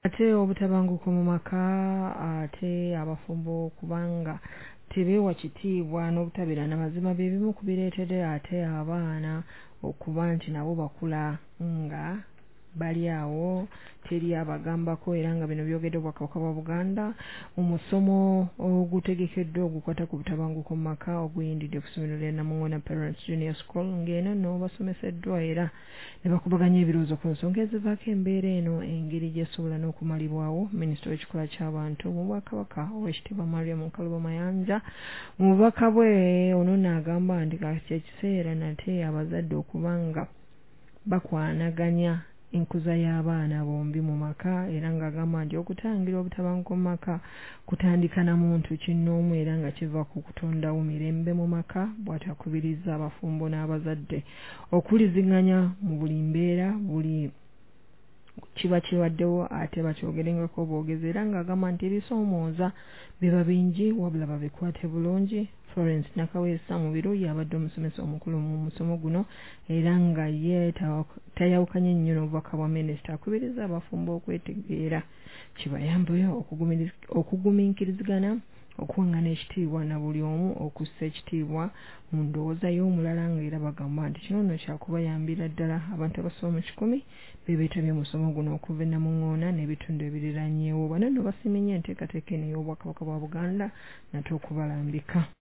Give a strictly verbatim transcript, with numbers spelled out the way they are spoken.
Ate obutabanguko mu maka ate abafumbo kubanga tebeewa kitiibwa n'obutabira n'amazima bye bimu ku bireetedde ate abaana okuba nti nabo bakula nga bali awo teri abagambako era nga bino byogedde Obwakabaka bwa Buganda mu musomo ogutegekeddwa ogukwata ku butabanguko mu maka oguyindidde ku ssomero lya Namuŋona Parents Junior School ng'eno nno basomeseddwa era ne bakubaganya ebirowoozo ku nsonga ezivaako embeera eno engeri gy'esobola n'okumalibwawo. Minisita w'ekikula ky'abantu mu Bwakabaka Oweekitiibwa Mariam Nkalubo Mayanja mu bubaka bwe ono n'agamba nti kye kiseera nate abazadde okuba nga bakwanaganya enkuza y'abaana bombi mu maka era ng'agamba nti okutangira obutabanguko mu maka kutandika na muntu kinnoomu era nga kiva ku kutondawo mirembe mu maka. Bw'atakubiriza abafumbo n'abazadde okuliziganya mu buli mbeera buli kiba kiwaddewo ate bakyogerengako boogezi era ng'agamba nti ebisoomooza biba bingi wabula babikwate bulungi. Florence Nakaweesa mu biro yabadde omusomesa omukulu mu musomo guno era nga ye tayawukanye nnyo n'obubaka bwa minisita akubiriza abafumbo okwetegeera kibayambeyo okugumiikirizigana okuwangana ekitiibwa na buli omu okussa ekitiibwa mu ndowooza y'omulala ng'era bagamba nti kino nno kyakubayambira ddala abantu abasoba mu kikumi be beetabye omusomo guno okuva e Namuŋona n'ebitundu ebiriraanyeewo. Bano nno basiimye nnyo enteekateeka eno y'Obwakabaka bwa Buganda nate okubalambika.